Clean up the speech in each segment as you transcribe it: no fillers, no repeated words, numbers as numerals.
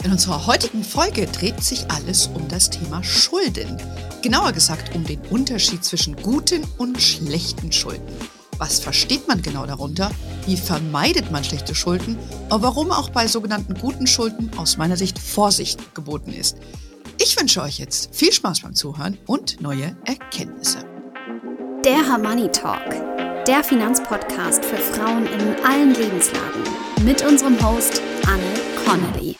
In unserer heutigen Folge dreht sich alles um das Thema Schulden. Genauer gesagt um den Unterschied zwischen guten und schlechten Schulden. Was versteht man genau darunter? Wie vermeidet man schlechte Schulden? Und warum auch bei sogenannten guten Schulden aus meiner Sicht Vorsicht geboten ist. Ich wünsche euch jetzt viel Spaß beim Zuhören und neue Erkenntnisse. Der Her-Money Talk, der Finanzpodcast für Frauen in allen Lebenslagen. Mit unserem Host Anne Connolly.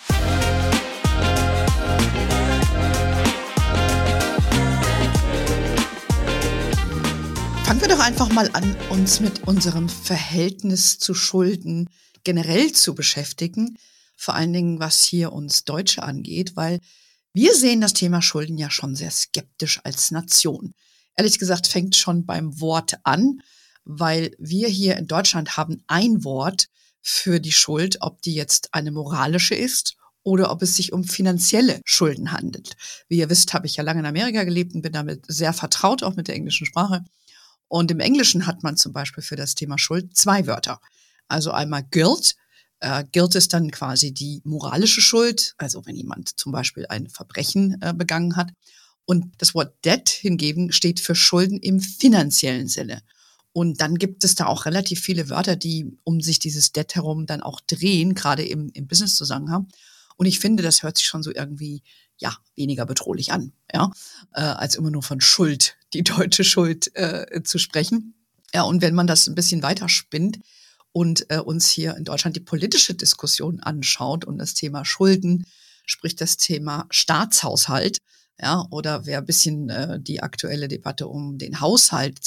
Fangen wir doch einfach mal an, uns mit unserem Verhältnis zu Schulden generell zu beschäftigen. Vor allen Dingen, was hier uns Deutsche angeht, weil wir sehen das Thema Schulden ja schon sehr skeptisch als Nation. Ehrlich gesagt fängt schon beim Wort an, weil wir hier in Deutschland haben ein Wort für die Schuld, ob die jetzt eine moralische ist oder ob es sich um finanzielle Schulden handelt. Wie ihr wisst, habe ich ja lange in Amerika gelebt und bin damit sehr vertraut, auch mit der englischen Sprache. Und im Englischen hat man zum Beispiel für das Thema Schuld zwei Wörter. Also einmal Guilt. Guilt ist dann quasi die moralische Schuld, also wenn jemand zum Beispiel ein Verbrechen begangen hat. Und das Wort Debt hingegen steht für Schulden im finanziellen Sinne. Und dann gibt es da auch relativ viele Wörter, die um sich dieses Debt herum dann auch drehen, gerade im Business-Zusammenhang. Und ich finde, das hört sich schon so irgendwie, ja, weniger bedrohlich an, ja, als immer nur von Schuld, die deutsche Schuld zu sprechen. Ja, und wenn man das ein bisschen weiter spinnt und uns hier in Deutschland die politische Diskussion anschaut und das Thema Schulden, sprich das Thema Staatshaushalt, ja, oder wer ein bisschen die aktuelle Debatte um den Haushalt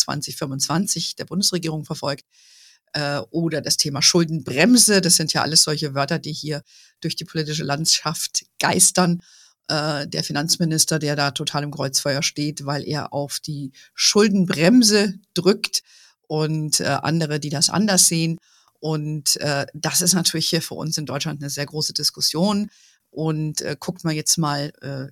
2025 der Bundesregierung verfolgt, oder das Thema Schuldenbremse, das sind ja alles solche Wörter, die hier durch die politische Landschaft geistern. Der Finanzminister, der da total im Kreuzfeuer steht, weil er auf die Schuldenbremse drückt und andere, die das anders sehen. Und das ist natürlich hier für uns in Deutschland eine sehr große Diskussion. Und guckt man jetzt mal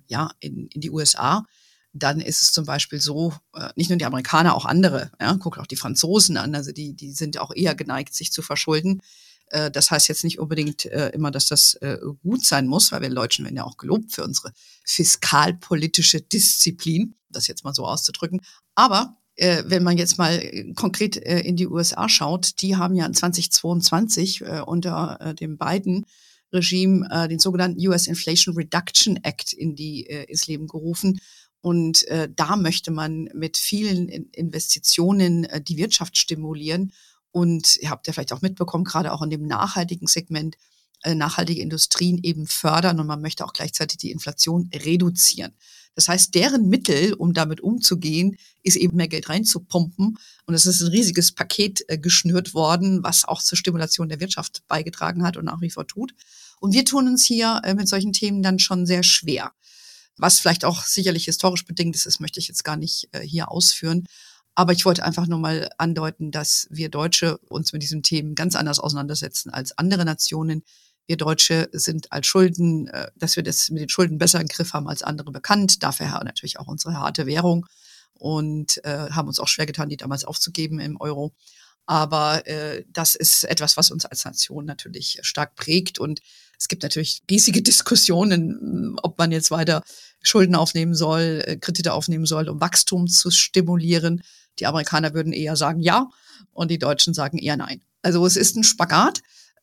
in die USA, dann ist es zum Beispiel so, nicht nur die Amerikaner, auch andere, ja, guckt auch die Franzosen an, also die sind auch eher geneigt, sich zu verschulden. Das heißt jetzt nicht unbedingt immer, dass das gut sein muss, weil wir Deutschen werden ja auch gelobt für unsere fiskalpolitische Disziplin, das jetzt mal so auszudrücken. Aber wenn man jetzt mal konkret in die USA schaut, die haben ja in 2022 unter dem Biden-Regime den sogenannten US Inflation Reduction Act ins Leben gerufen. Und da möchte man mit vielen Investitionen die Wirtschaft stimulieren. Und ihr habt ja vielleicht auch mitbekommen, gerade auch in dem nachhaltigen Segment, nachhaltige Industrien eben fördern und man möchte auch gleichzeitig die Inflation reduzieren. Das heißt, deren Mittel, um damit umzugehen, ist eben mehr Geld reinzupumpen. Und es ist ein riesiges Paket geschnürt worden, was auch zur Stimulation der Wirtschaft beigetragen hat und nach wie vor tut. Und wir tun uns hier mit solchen Themen dann schon sehr schwer. Was vielleicht auch sicherlich historisch bedingt ist, das möchte ich jetzt gar nicht hier ausführen. Aber ich wollte einfach nur mal andeuten, dass wir Deutsche uns mit diesen Themen ganz anders auseinandersetzen als andere Nationen. Wir Deutsche sind als Schulden, dass wir das mit den Schulden besser im Griff haben als andere bekannt. Dafür natürlich auch unsere harte Währung und haben uns auch schwer getan, die damals aufzugeben im Euro. Aber das ist etwas, was uns als Nation natürlich stark prägt. Und es gibt natürlich riesige Diskussionen, ob man jetzt weiter Schulden aufnehmen soll, Kredite aufnehmen soll, um Wachstum zu stimulieren. Die Amerikaner würden eher sagen ja und die Deutschen sagen eher nein. Also es ist ein Spagat.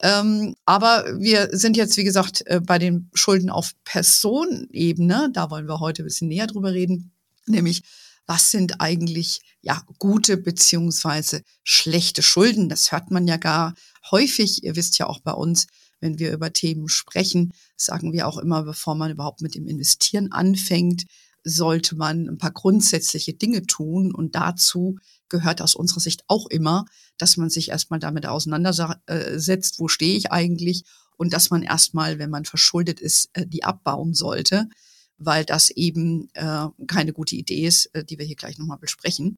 Aber wir sind jetzt, wie gesagt, bei den Schulden auf Personenebene. Da wollen wir heute ein bisschen näher drüber reden. Nämlich, was sind eigentlich gute beziehungsweise schlechte Schulden? Das hört man ja gar häufig. Ihr wisst ja auch bei uns, wenn wir über Themen sprechen, sagen wir auch immer, bevor man überhaupt mit dem Investieren anfängt, sollte man ein paar grundsätzliche Dinge tun. Und dazu gehört aus unserer Sicht auch immer, dass man sich erstmal damit auseinandersetzt, wo stehe ich eigentlich? Und dass man erstmal, wenn man verschuldet ist, die abbauen sollte, weil das eben keine gute Idee ist, die wir hier gleich nochmal besprechen.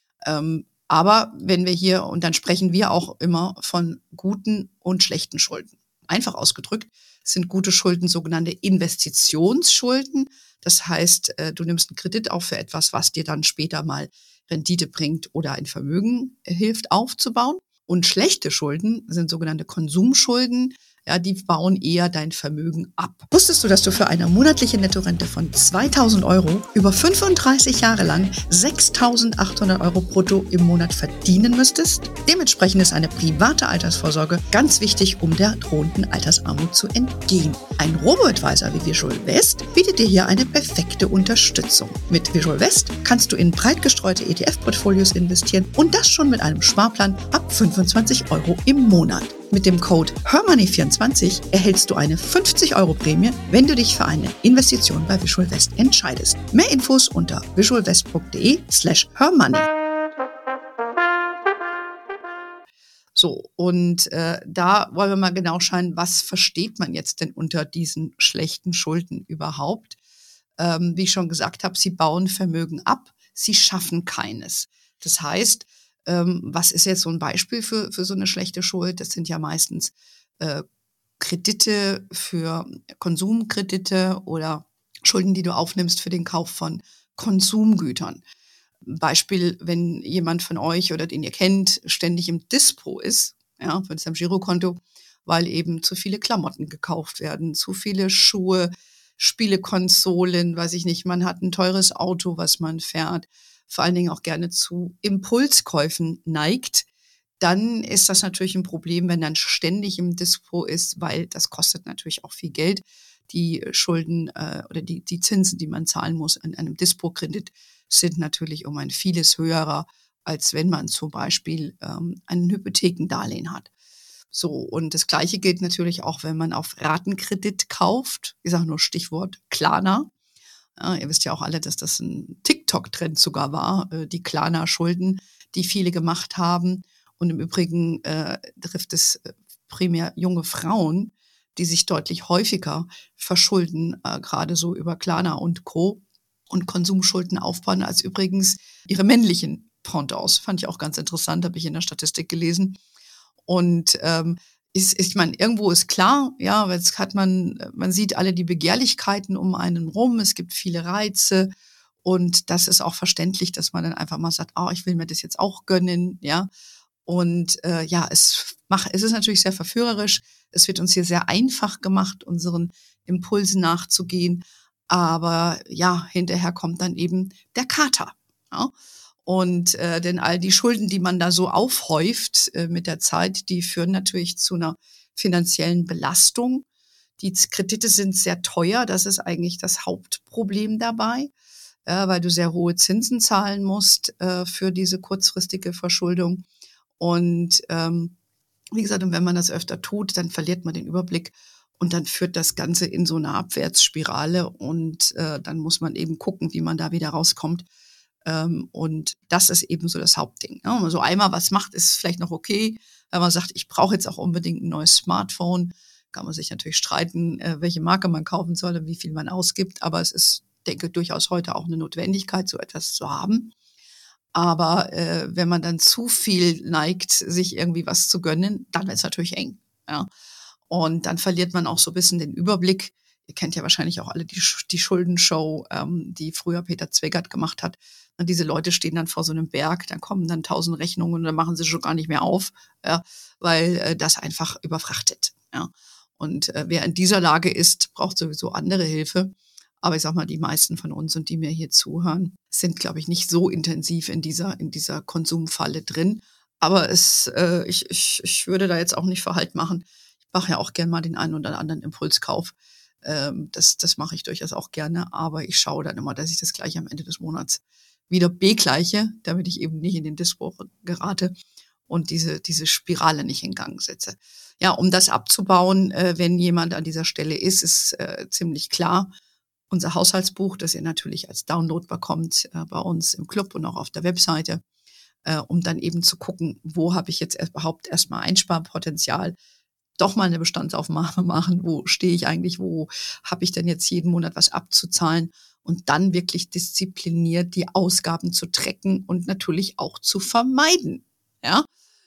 Aber wenn wir hier, und dann sprechen wir auch immer von guten und schlechten Schulden. Einfach ausgedrückt sind gute Schulden sogenannte Investitionsschulden. Das heißt, du nimmst einen Kredit auf für etwas, was dir dann später mal Rendite bringt oder ein Vermögen hilft aufzubauen. Und schlechte Schulden sind sogenannte Konsumschulden. Ja, die bauen eher dein Vermögen ab. Wusstest du, dass du für eine monatliche Nettorente von 2.000 Euro über 35 Jahre lang 6.800 Euro brutto im Monat verdienen müsstest? Dementsprechend ist eine private Altersvorsorge ganz wichtig, um der drohenden Altersarmut zu entgehen. Ein Robo-Advisor wie Visual West bietet dir hier eine perfekte Unterstützung. Mit Visual West kannst du in breit gestreute ETF-Portfolios investieren und das schon mit einem Sparplan ab 25 Euro im Monat. Mit dem Code HERMONEY24 erhältst du eine 50 Euro Prämie, wenn du dich für eine Investition bei Visual West entscheidest. Mehr Infos unter visualwest.de/hermoney. So, und da wollen wir mal genau schauen, was versteht man jetzt denn unter diesen schlechten Schulden überhaupt? Wie ich schon gesagt habe, sie bauen Vermögen ab, sie schaffen keines. Das heißt, was ist jetzt so ein Beispiel für so eine schlechte Schuld? Das sind ja meistens Kredite für Konsumkredite oder Schulden, die du aufnimmst für den Kauf von Konsumgütern. Beispiel, wenn jemand von euch oder den ihr kennt, ständig im Dispo ist, ja, mit seinem Girokonto, weil eben zu viele Klamotten gekauft werden, zu viele Schuhe, Spielekonsolen, weiß ich nicht, man hat ein teures Auto, was man fährt, vor allen Dingen auch gerne zu Impulskäufen neigt, dann ist das natürlich ein Problem, wenn dann ständig im Dispo ist, weil das kostet natürlich auch viel Geld. Die Schulden oder die Zinsen, die man zahlen muss an einem Dispo-Kredit, sind natürlich um ein vieles höherer, als wenn man zum Beispiel ein Hypothekendarlehen hat. So, und das Gleiche gilt natürlich auch, wenn man auf Ratenkredit kauft. Ich sage nur Stichwort Klarna. Ihr wisst ja auch alle, dass das ein TikTok-Trend sogar war, die Klarna-Schulden, die viele gemacht haben. Und im Übrigen trifft es primär junge Frauen, die sich deutlich häufiger verschulden, gerade so über Klarna und Co. und Konsumschulden aufbauen, als übrigens ihre männlichen Pendants. Fand ich auch ganz interessant, habe ich in der Statistik gelesen. Und ich meine, irgendwo ist klar, ja, jetzt hat man sieht alle die Begehrlichkeiten um einen rum, es gibt viele Reize und das ist auch verständlich, dass man dann einfach mal sagt, ich will mir das jetzt auch gönnen, ja. Und ja, es ist natürlich sehr verführerisch. Es wird uns hier sehr einfach gemacht, unseren Impulsen nachzugehen. Aber ja, hinterher kommt dann eben der Kater. Ja? Und denn all die Schulden, die man da so aufhäuft mit der Zeit, die führen natürlich zu einer finanziellen Belastung. Die Kredite sind sehr teuer. Das ist eigentlich das Hauptproblem dabei, weil du sehr hohe Zinsen zahlen musst für diese kurzfristige Verschuldung. Und wie gesagt, und wenn man das öfter tut, dann verliert man den Überblick und dann führt das Ganze in so eine Abwärtsspirale und dann muss man eben gucken, wie man da wieder rauskommt. Und das ist eben so das Hauptding. Ja, wenn man so einmal was macht, ist vielleicht noch okay. Wenn man sagt, ich brauche jetzt auch unbedingt ein neues Smartphone, kann man sich natürlich streiten, welche Marke man kaufen soll und wie viel man ausgibt. Aber es ist, denke ich, durchaus heute auch eine Notwendigkeit, so etwas zu haben. Aber wenn man dann zu viel neigt, sich irgendwie was zu gönnen, dann wird es natürlich eng. Ja. Und dann verliert man auch so ein bisschen den Überblick. Ihr kennt ja wahrscheinlich auch alle die Schuldenshow, die früher Peter Zwegert gemacht hat. Und diese Leute stehen dann vor so einem Berg, dann kommen dann 1000 Rechnungen und dann machen sie schon gar nicht mehr auf, ja, weil das einfach überfrachtet. Ja. Und wer in dieser Lage ist, braucht sowieso andere Hilfe. Aber ich sag mal, die meisten von uns und die mir hier zuhören, sind, glaube ich, nicht so intensiv in dieser Konsumfalle drin. Aber ich würde da jetzt auch nicht Verhalt machen. Ich mache ja auch gern mal den einen oder anderen Impulskauf. Das mache ich durchaus auch gerne. Aber ich schaue dann immer, dass ich das gleich am Ende des Monats wieder begleiche, damit ich eben nicht in den Dispo gerate und diese Spirale nicht in Gang setze. Ja, um das abzubauen, wenn jemand an dieser Stelle ist ziemlich klar. Unser Haushaltsbuch, das ihr natürlich als Download bekommt bei uns im Club und auch auf der Webseite, um dann eben zu gucken, wo habe ich jetzt überhaupt erstmal Einsparpotenzial, doch mal eine Bestandsaufnahme machen, wo stehe ich eigentlich, wo habe ich denn jetzt jeden Monat was abzuzahlen und dann wirklich diszipliniert die Ausgaben zu tracken und natürlich auch zu vermeiden. Ja?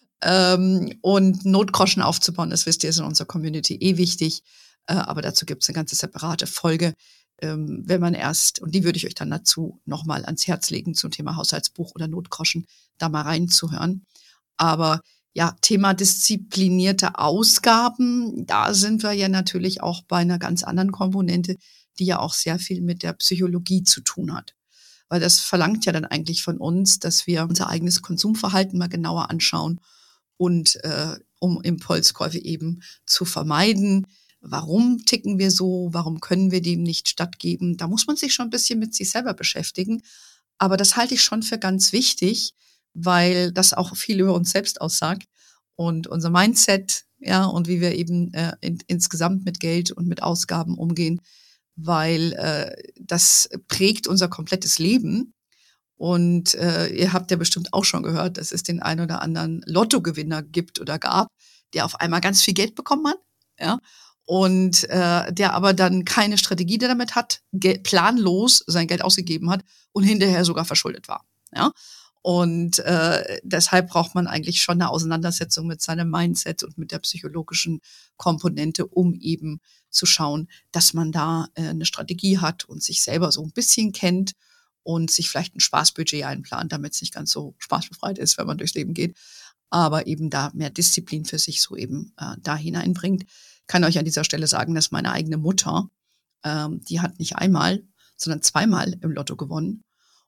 Und Notgroschen aufzubauen, das wisst ihr, ist in unserer Community wichtig, aber dazu gibt es eine ganze separate Folge. Wenn man und die würde ich euch dann dazu nochmal ans Herz legen zum Thema Haushaltsbuch oder Notgroschen, da mal reinzuhören. Aber Ja, Thema disziplinierte Ausgaben, da sind wir ja natürlich auch bei einer ganz anderen Komponente, die ja auch sehr viel mit der Psychologie zu tun hat. Weil das verlangt ja dann eigentlich von uns, dass wir unser eigenes Konsumverhalten mal genauer anschauen und um Impulskäufe eben zu vermeiden. Warum ticken wir so? Warum können wir dem nicht stattgeben? Da muss man sich schon ein bisschen mit sich selber beschäftigen. Aber das halte ich schon für ganz wichtig, weil das auch viel über uns selbst aussagt und unser Mindset, ja, und wie wir eben insgesamt mit Geld und mit Ausgaben umgehen, weil das prägt unser komplettes Leben. Und ihr habt ja bestimmt auch schon gehört, dass es den einen oder anderen Lottogewinner gibt oder gab, der auf einmal ganz viel Geld bekommen hat, ja, und der aber dann keine Strategie damit hat, planlos sein Geld ausgegeben hat und hinterher sogar verschuldet war, ja. Und deshalb braucht man eigentlich schon eine Auseinandersetzung mit seinem Mindset und mit der psychologischen Komponente, um eben zu schauen, dass man da eine Strategie hat und sich selber so ein bisschen kennt und sich vielleicht ein Spaßbudget einplant, damit es nicht ganz so spaßbefreit ist, wenn man durchs Leben geht, aber eben da mehr Disziplin für sich so eben da hineinbringt. Ich kann euch an dieser Stelle sagen, dass meine eigene Mutter, die hat nicht einmal, sondern zweimal im Lotto gewonnen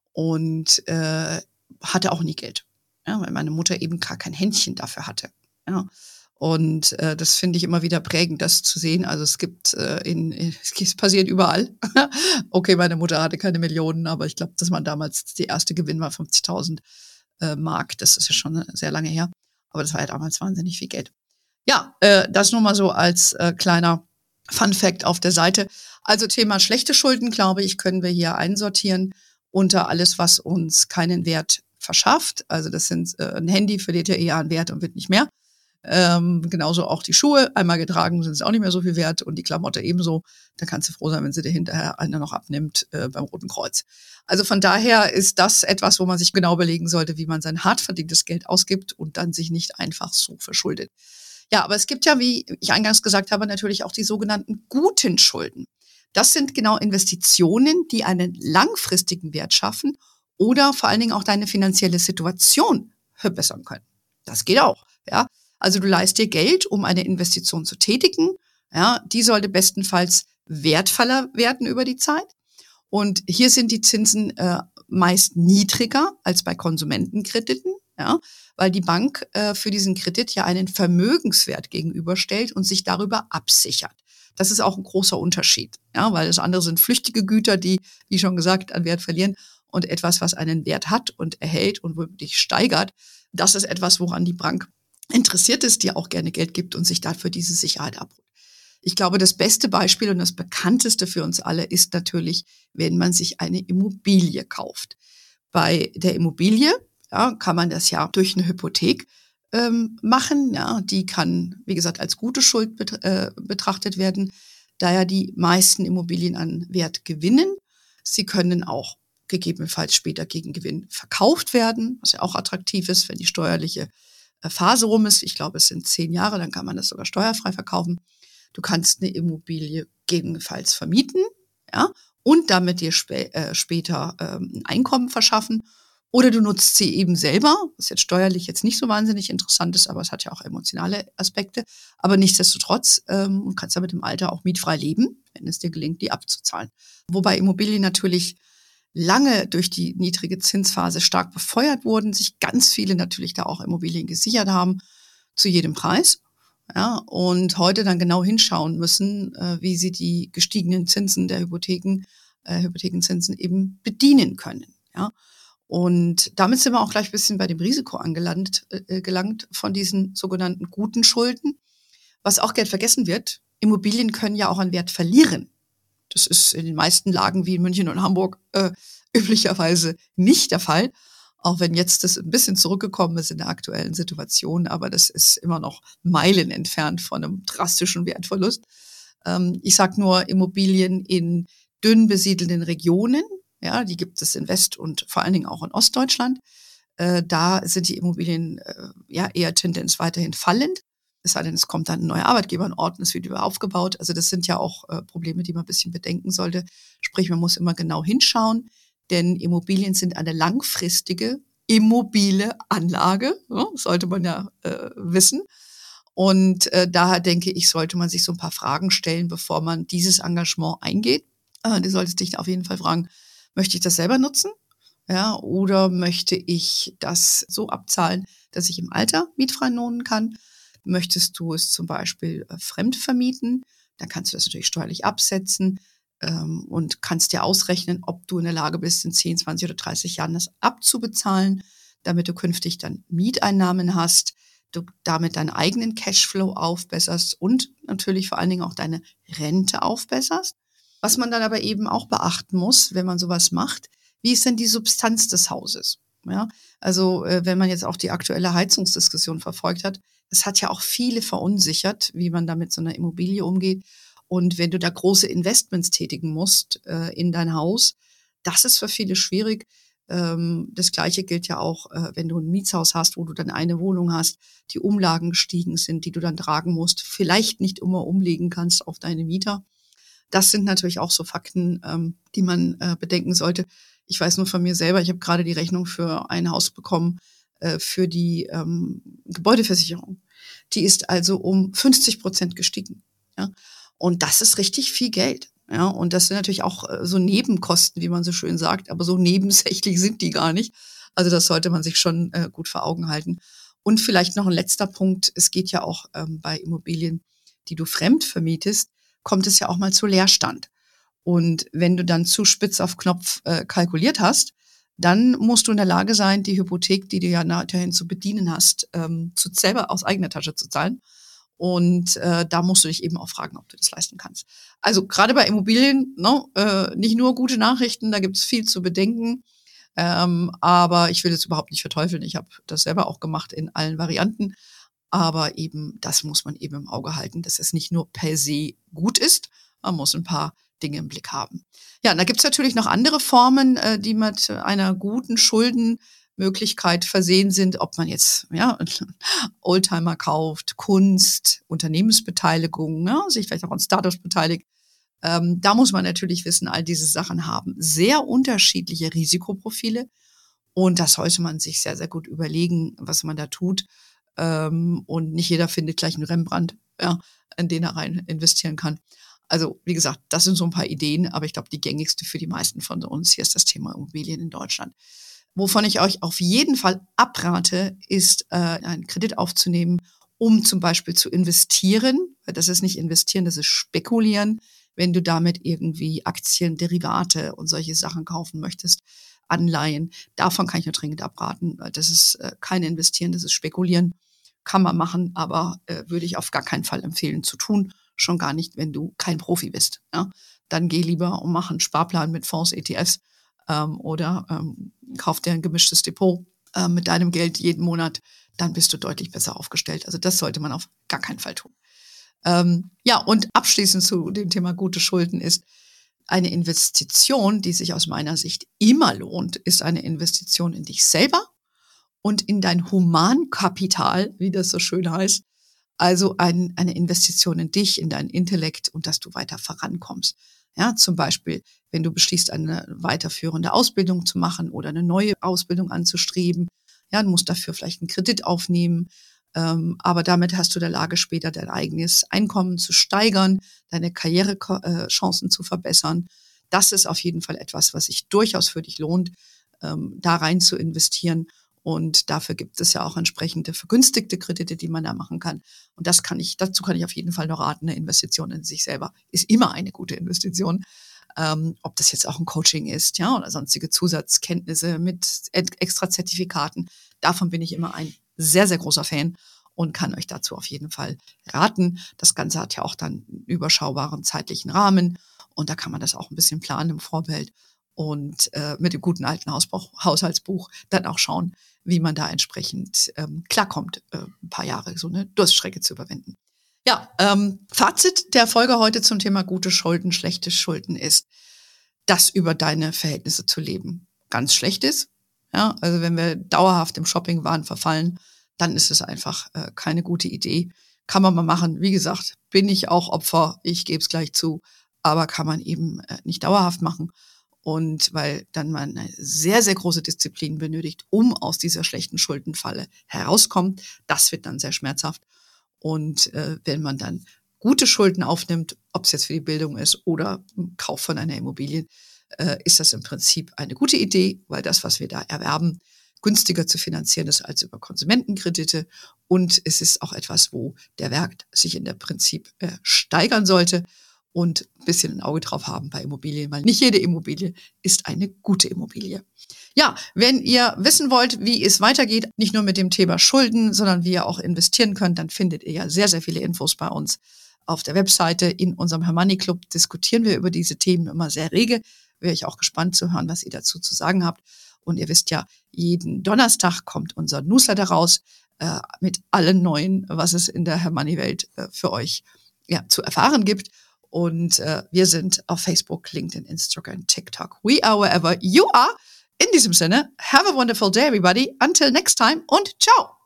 und hatte auch nie Geld, ja, weil meine Mutter eben gar kein Händchen dafür hatte. Ja. Und das finde ich immer wieder prägend, das zu sehen. Also es gibt es passiert überall. Okay, meine Mutter hatte keine Millionen, aber ich glaube, dass man damals die erste Gewinn war 50.000 Mark. Das ist ja schon sehr lange her. Aber das war ja damals wahnsinnig viel Geld. Ja, das nur mal so als kleiner Fun Fact auf der Seite. Also Thema schlechte Schulden, glaube ich, können wir hier einsortieren unter alles, was uns keinen Wert verschafft. Also das sind ein Handy verliert ja eher an Wert und wird nicht mehr. Genauso auch die Schuhe, einmal getragen sind sie auch nicht mehr so viel wert und die Klamotte ebenso. Da kannst du froh sein, wenn sie dir hinterher einer noch abnimmt beim Roten Kreuz. Also von daher ist das etwas, wo man sich genau überlegen sollte, wie man sein hart verdientes Geld ausgibt und dann sich nicht einfach so verschuldet. Ja, aber es gibt ja, wie ich eingangs gesagt habe, natürlich auch die sogenannten guten Schulden. Das sind genau Investitionen, die einen langfristigen Wert schaffen oder vor allen Dingen auch deine finanzielle Situation verbessern können. Das geht auch, ja. Also du leihst dir Geld, um eine Investition zu tätigen. Ja, die sollte bestenfalls wertvoller werden über die Zeit. Und hier sind die Zinsen meist niedriger als bei Konsumentenkrediten, ja, weil die Bank für diesen Kredit ja einen Vermögenswert gegenüberstellt und sich darüber absichert. Das ist auch ein großer Unterschied, ja, weil das andere sind flüchtige Güter, die, wie schon gesagt, an Wert verlieren. Und etwas, was einen Wert hat und erhält und wirklich steigert, das ist etwas, woran die Bank interessiert ist, die auch gerne Geld gibt und sich dafür diese Sicherheit abholt. Ich glaube, das beste Beispiel und das bekannteste für uns alle ist natürlich, wenn man sich eine Immobilie kauft. Bei der Immobilie, ja, kann man das ja durch eine Hypothek machen. Ja, die kann, wie gesagt, als gute Schuld betrachtet werden, da ja die meisten Immobilien an Wert gewinnen. Sie können auch gegebenenfalls später gegen Gewinn verkauft werden, was ja auch attraktiv ist, wenn die steuerliche Phase rum ist. Ich glaube, es sind 10 Jahre, dann kann man das sogar steuerfrei verkaufen. Du kannst eine Immobilie gegebenenfalls vermieten, ja, und damit dir später ein Einkommen verschaffen. Oder du nutzt sie eben selber, was jetzt steuerlich jetzt nicht so wahnsinnig interessant ist, aber es hat ja auch emotionale Aspekte. Aber nichtsdestotrotz kannst du mit dem Alter auch mietfrei leben, wenn es dir gelingt, die abzuzahlen. Wobei Immobilien natürlich lange durch die niedrige Zinsphase stark befeuert wurden, sich ganz viele natürlich da auch Immobilien gesichert haben, zu jedem Preis. Ja, und heute dann genau hinschauen müssen, wie sie die gestiegenen Zinsen der Hypothekenzinsen eben bedienen können. Ja. Und damit sind wir auch gleich ein bisschen bei dem Risiko gelangt von diesen sogenannten guten Schulden. Was auch Geld vergessen wird, Immobilien können ja auch an Wert verlieren. Das ist in den meisten Lagen wie in München und Hamburg üblicherweise nicht der Fall. Auch wenn jetzt das ein bisschen zurückgekommen ist in der aktuellen Situation, aber das ist immer noch Meilen entfernt von einem drastischen Wertverlust. Ich sage nur Immobilien in dünn besiedelten Regionen, ja, die gibt es in West- und vor allen Dingen auch in Ostdeutschland. Da sind die Immobilien ja eher Tendenz weiterhin fallend. Es sei denn, es kommt dann ein neuer Arbeitgeber an Ort und es wird wieder aufgebaut. Also das sind ja auch Probleme, die man ein bisschen bedenken sollte. Sprich, man muss immer genau hinschauen, denn Immobilien sind eine langfristige immobile Anlage, sollte man ja wissen. Und daher denke ich, sollte man sich so ein paar Fragen stellen, bevor man dieses Engagement eingeht. Du solltest dich auf jeden Fall fragen, möchte ich das selber nutzen? Ja, oder möchte ich das so abzahlen, dass ich im Alter mietfrei wohnen kann? Möchtest du es zum Beispiel fremd vermieten? Dann kannst du das natürlich steuerlich absetzen und kannst dir ausrechnen, ob du in der Lage bist, in 10, 20 oder 30 Jahren das abzubezahlen, damit du künftig dann Mieteinnahmen hast, du damit deinen eigenen Cashflow aufbesserst und natürlich vor allen Dingen auch deine Rente aufbesserst. Was man dann aber eben auch beachten muss, wenn man sowas macht, wie ist denn die Substanz des Hauses? Ja, also wenn man jetzt auch die aktuelle Heizungsdiskussion verfolgt hat, das hat ja auch viele verunsichert, wie man da mit so einer Immobilie umgeht. Und wenn du da große Investments tätigen musst in dein Haus, das ist für viele schwierig. Das Gleiche gilt ja auch, wenn du ein Mietshaus hast, wo du dann eine Wohnung hast, die Umlagen gestiegen sind, die du dann tragen musst, vielleicht nicht immer umlegen kannst auf deine Mieter. Das sind natürlich auch so Fakten, die man bedenken sollte. Ich weiß nur von mir selber, ich habe gerade die Rechnung für ein Haus bekommen, für die Gebäudeversicherung. Die ist also um 50% gestiegen. Ja? Und das ist richtig viel Geld. Ja? Und das sind natürlich auch so Nebenkosten, wie man so schön sagt, aber so nebensächlich sind die gar nicht. Also das sollte man sich schon gut vor Augen halten. Und vielleicht noch ein letzter Punkt. Es geht ja auch bei Immobilien, die du fremd vermietest, kommt es ja auch mal zu Leerstand. Und wenn du dann zu spitz auf Knopf kalkuliert hast, dann musst du in der Lage sein, die Hypothek, die du ja nachher zu bedienen hast, selber aus eigener Tasche zu zahlen. Und da musst du dich eben auch fragen, ob du das leisten kannst. Also gerade bei Immobilien, nicht nur gute Nachrichten, da gibt es viel zu bedenken. Aber ich will es überhaupt nicht verteufeln. Ich habe das selber auch gemacht in allen Varianten. Aber eben, das muss man eben im Auge halten, dass es nicht nur per se gut ist. Man muss ein paar Dinge im Blick haben. Ja, und da gibt's natürlich noch andere Formen, die mit einer guten Schuldenmöglichkeit versehen sind, ob man jetzt Oldtimer kauft, Kunst, Unternehmensbeteiligung, sich vielleicht auch an Startups beteiligt. Da muss man natürlich wissen, all diese Sachen haben sehr unterschiedliche Risikoprofile und das sollte man sich sehr, sehr gut überlegen, was man da tut. Und nicht jeder findet gleich einen Rembrandt, in den er rein investieren kann. Also, wie gesagt, das sind so ein paar Ideen, aber ich glaube, die gängigste für die meisten von uns hier ist das Thema Immobilien in Deutschland. Wovon ich euch auf jeden Fall abrate, ist, einen Kredit aufzunehmen, um zum Beispiel zu investieren. Das ist nicht investieren, das ist spekulieren, wenn du damit irgendwie Aktien, Derivate und solche Sachen kaufen möchtest, Anleihen. Davon kann ich nur dringend abraten. Das ist kein Investieren, das ist Spekulieren. Kann man machen, aber würde ich auf gar keinen Fall empfehlen zu tun. Schon gar nicht, wenn du kein Profi bist. Ja? Dann geh lieber und mach einen Sparplan mit Fonds, ETFs oder kauf dir ein gemischtes Depot mit deinem Geld jeden Monat. Dann bist du deutlich besser aufgestellt. Also das sollte man auf gar keinen Fall tun. Und abschließend zu dem Thema gute Schulden ist, eine Investition, die sich aus meiner Sicht immer lohnt, ist eine Investition in dich selber und in dein Humankapital, wie das so schön heißt. Also eine Investition in dich, in deinen Intellekt und dass du weiter vorankommst. Ja, zum Beispiel, wenn du beschließt, eine weiterführende Ausbildung zu machen oder eine neue Ausbildung anzustreben, ja, du musst dafür vielleicht einen Kredit aufnehmen. Aber damit hast du der Lage, später dein eigenes Einkommen zu steigern, deine Karrierechancen zu verbessern. Das ist auf jeden Fall etwas, was sich durchaus für dich lohnt, da rein zu investieren. Und dafür gibt es ja auch entsprechende vergünstigte Kredite, die man da machen kann. Und dazu kann ich auf jeden Fall nur raten, eine Investition in sich selber ist immer eine gute Investition. Ob das jetzt auch ein Coaching ist, ja, oder sonstige Zusatzkenntnisse mit extra Zertifikaten. Davon bin ich immer ein sehr, sehr großer Fan und kann euch dazu auf jeden Fall raten. Das Ganze hat ja auch dann einen überschaubaren zeitlichen Rahmen und da kann man das auch ein bisschen planen im Vorfeld und mit dem guten alten Haushaltsbuch dann auch schauen, wie man da entsprechend klarkommt, ein paar Jahre so eine Durststrecke zu überwinden. Ja, Fazit der Folge heute zum Thema gute Schulden, schlechte Schulden ist, das über deine Verhältnisse zu leben ganz schlecht ist. Ja, also wenn wir dauerhaft im Shoppingwahn verfallen, dann ist es einfach keine gute Idee. Kann man mal machen. Wie gesagt, bin ich auch Opfer, ich gebe es gleich zu, aber kann man eben nicht dauerhaft machen. Und weil dann man eine sehr, sehr große Disziplin benötigt, um aus dieser schlechten Schuldenfalle herauskommt. Das wird dann sehr schmerzhaft. Und wenn man dann gute Schulden aufnimmt, ob es jetzt für die Bildung ist oder im Kauf von einer Immobilie, ist das im Prinzip eine gute Idee, weil das, was wir da erwerben, günstiger zu finanzieren ist als über Konsumentenkredite. Und es ist auch etwas, wo der Wert sich in der Prinzip steigern sollte. Und ein bisschen ein Auge drauf haben bei Immobilien, weil nicht jede Immobilie ist eine gute Immobilie. Ja, wenn ihr wissen wollt, wie es weitergeht, nicht nur mit dem Thema Schulden, sondern wie ihr auch investieren könnt, dann findet ihr ja sehr, sehr viele Infos bei uns auf der Webseite. In unserem Her Money Club diskutieren wir über diese Themen immer sehr rege. Wäre ich auch gespannt zu hören, was ihr dazu zu sagen habt. Und ihr wisst ja, jeden Donnerstag kommt unser Newsletter raus mit allen neuen, was es in der Her Money Welt für euch zu erfahren gibt. Und wir sind auf Facebook, LinkedIn, Instagram, TikTok. We are wherever you are. In diesem Sinne, have a wonderful day, everybody. Until next time und ciao.